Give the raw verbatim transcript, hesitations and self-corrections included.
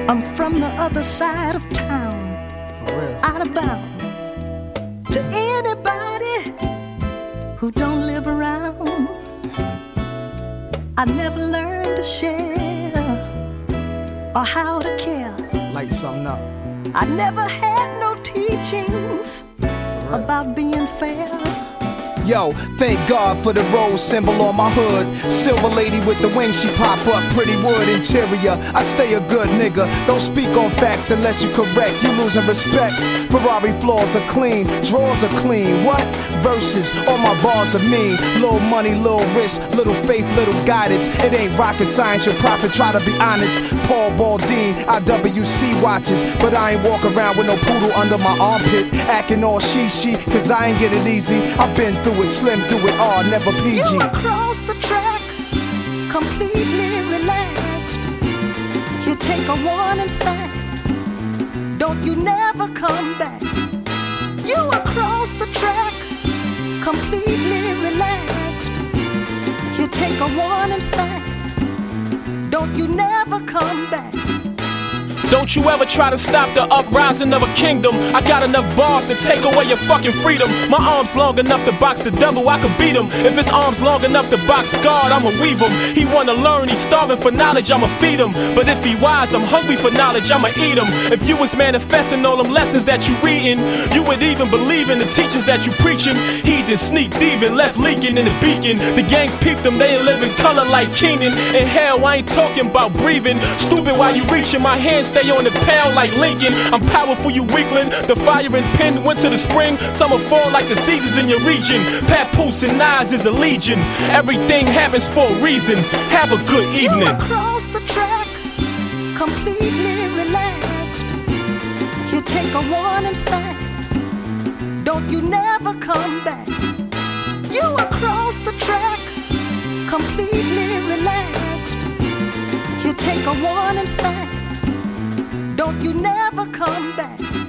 I'm from the other side of town, For real. out of bounds. To anybody who don't live around, I never learned to share or how to care. Light something up. I never had no teachings about being fair. Yo, thank God for the rose symbol on my hood. Silver lady with the wings, she pop up. Pretty wood interior, I stay a good nigga. Don't speak on facts unless you correct. You losing respect. Ferrari floors are clean, drawers are clean. What? Verses, all my bars are mean. Little money, little risk, little faith, little guidance. It ain't rocket science, your prophet try to be honest. Paul Baldine, I W C watches. But I ain't walk around with no poodle under my armpit. Acting all she-she, cause I ain't get it easy. I've been through it, slim through it all, never P G. You across the track, completely relaxed. You take a warning fact, don't you never come back. You across the track, completely relaxed. You take a warning fact, don't you never come back. Don't you ever try to stop the uprising of a kingdom. I got enough bars to take away your fucking freedom. My arm's long enough to box the devil, I could beat him. If his arm's long enough to box God, I'ma weave him. He wanna learn, he's starving for knowledge, I'ma feed him. But if he wise, I'm hungry for knowledge, I'ma eat him. If you was manifesting all them lessons that you reading, you would even believe in the teachings that you preaching. Heathen, sneak thieving, left leaking in the beacon. The gangs peeped them, they ain't living color like Keenan. In hell, I ain't talking about breathing. Stupid while you reaching, my hands stay on the pound like Lincoln. I'm powerful, you weakling. The fire and pin went to the spring. Summer fall like the seasons in your region. Papoose and Nas is a legion. Everything happens for a reason. Have a good evening. You across the track, completely relaxed. You take a warning fact, don't you never come back. You across the track, completely relaxed. You take a warning fact, don't you never come back.